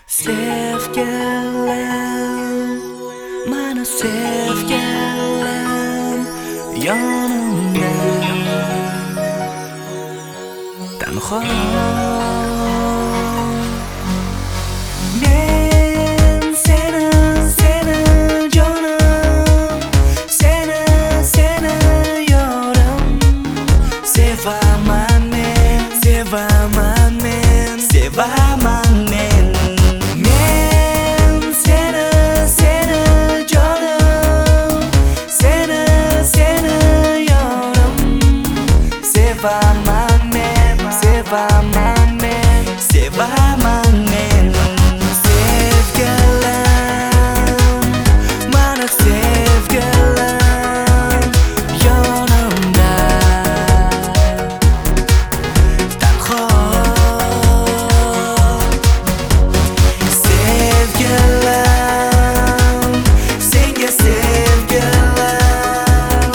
Sevgilim, mani sevgilim, yonimda tanho. Men seni jonim, seni yorim, sevaman men, sevaman men, sevaman men. Men seni jonim, seni yorim, sevaman men, sevaman men, sevaman men. Sevgilim, mani sevgilim, yonimda tanho. Sevgilim, senga sevgilim,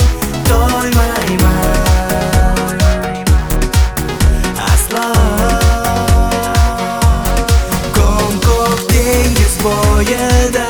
to'ymayman aslo. Ko'k dengiz bo'yida